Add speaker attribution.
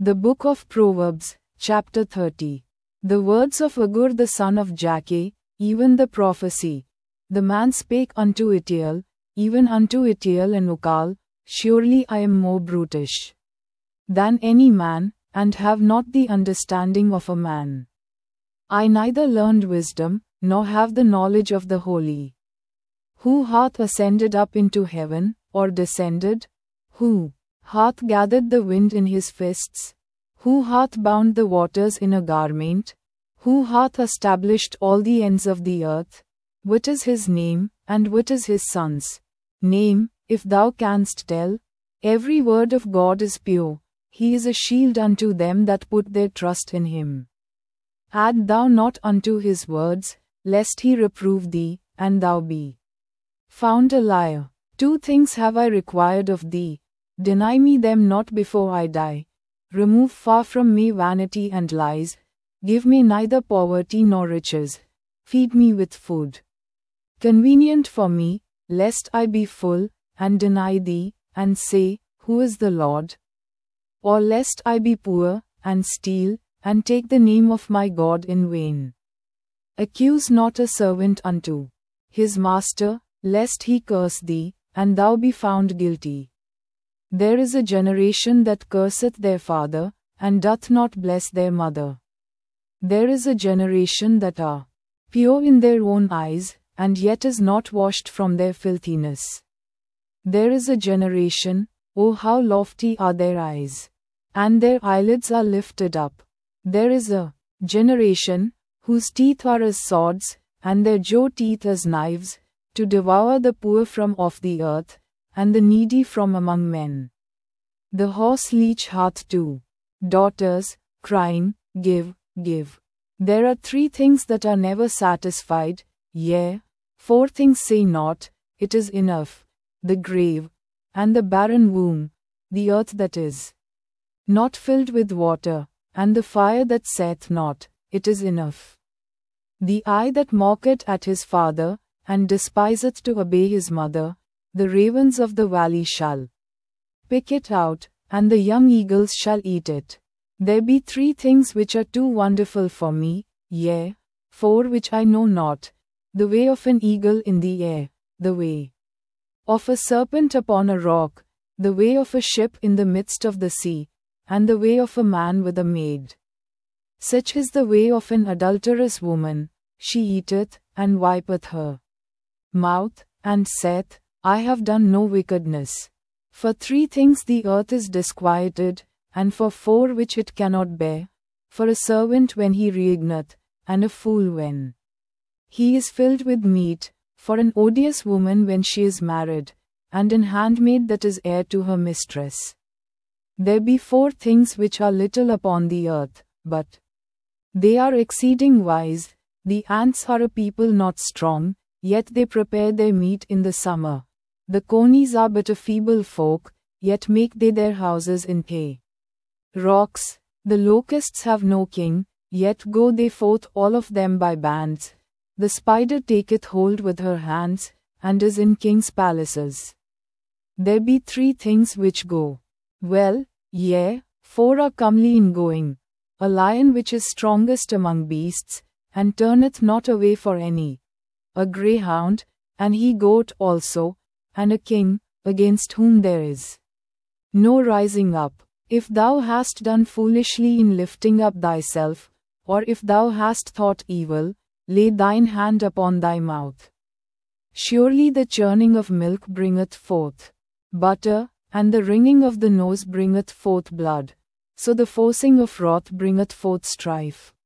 Speaker 1: The Book of Proverbs, chapter 30. The words of Agur the son of Jakeh, even the prophecy. The man spake unto Itiel, even unto Itiel and Ukal, surely I am more brutish than any man, and have not the understanding of a man. I neither learned wisdom, nor have the knowledge of the holy. Who hath ascended up into heaven, or descended? Who hath gathered the wind in his fists? Who hath bound the waters in a garment? Who hath established all the ends of the earth? What is his name, and what is his son's name, if thou canst tell? Every word of God is pure. He is a shield unto them that put their trust in him. Add thou not unto his words, lest he reprove thee, and thou be found a liar. 2 things have I required of thee. Deny me them not before I die. Remove far from me vanity and lies. Give me neither poverty nor riches. Feed me with food convenient for me, lest I be full, and deny thee, and say, Who is the Lord? Or lest I be poor, and steal, and take the name of my God in vain. Accuse not a servant unto his master, lest he curse thee, and thou be found guilty. There is a generation that curseth their father, and doth not bless their mother. There is a generation that are pure in their own eyes, and yet is not washed from their filthiness. There is a generation, oh how lofty are their eyes, and their eyelids are lifted up. There is a generation, whose teeth are as swords, and their jaw teeth as knives, to devour the poor from off the earth, and the needy from among men. The horse leech hath 2 daughters, crying, Give, give. There are 3 things that are never satisfied, yea, 4 things say not, It is enough: the grave, and the barren womb, the earth that is not filled with water, and the fire that saith not, It is enough. The eye that mocketh at his father, and despiseth to obey his mother, the ravens of the valley shall pick it out, and the young eagles shall eat it. There be 3 things which are too wonderful for me, yea, 4 which I know not: the way of an eagle in the air, the way of a serpent upon a rock, the way of a ship in the midst of the sea, and the way of a man with a maid. Such is the way of an adulterous woman: she eateth, and wipeth her mouth, and saith, I have done no wickedness. For 3 things the earth is disquieted, and for 4 which it cannot bear: for a servant when he reigneth, and a fool when he is filled with meat; for an odious woman when she is married, and an handmaid that is heir to her mistress. There be 4 things which are little upon the earth, but they are exceeding wise. The ants are a people not strong, yet they prepare their meat in the summer. The conies are but a feeble folk, yet make they their houses in hay rocks. The locusts have no king, yet go they forth all of them by bands. The spider taketh hold with her hands, and is in kings' palaces. There be 3 things which go well, yea, 4 are comely in going: a lion which is strongest among beasts, and turneth not away for any; a greyhound, and he goat also; and a king, against whom there is no rising up. If thou hast done foolishly in lifting up thyself, or if thou hast thought evil, lay thine hand upon thy mouth. Surely the churning of milk bringeth forth butter, and the wringing of the nose bringeth forth blood. So the forcing of wrath bringeth forth strife.